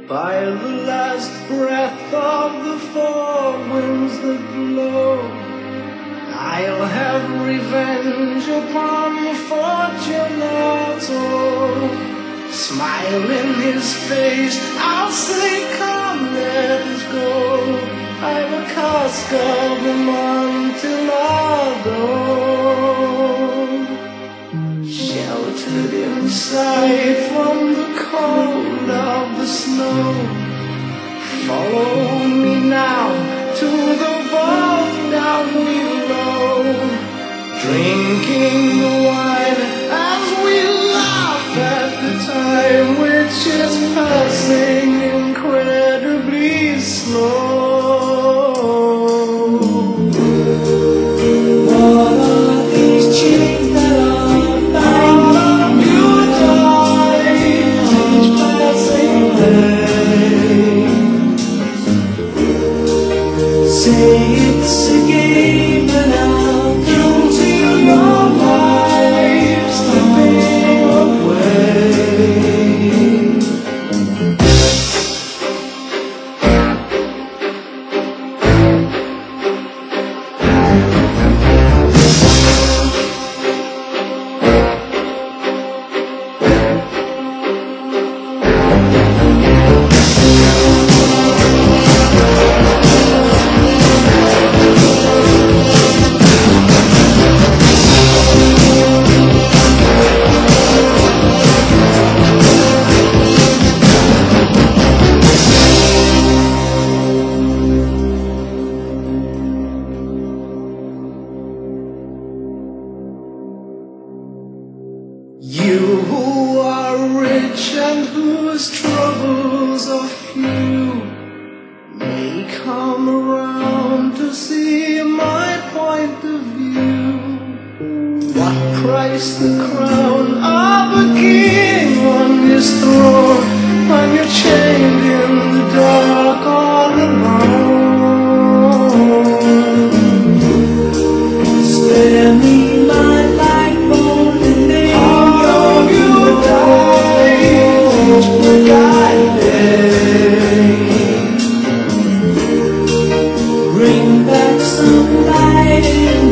by the last breath of the four winds that blow. I'll have revenge upon the Fortunato. Smile in his face, I'll say, come, let us go. I'm a cask of Amontillado, sheltered inside from the cold of the snow. Follow me now to the vault down below, drinking the wine as we laugh at the time which is passing incredibly slow. What are these chains that are binding you tight to each passing day? Say it's a game and I'll come to your life slipping away. You who are rich and whose troubles are few may come around to see my point of view. What price the crown of a king on his throne when you're chained in the dark all alone? Spare me my life only. Bring back some light.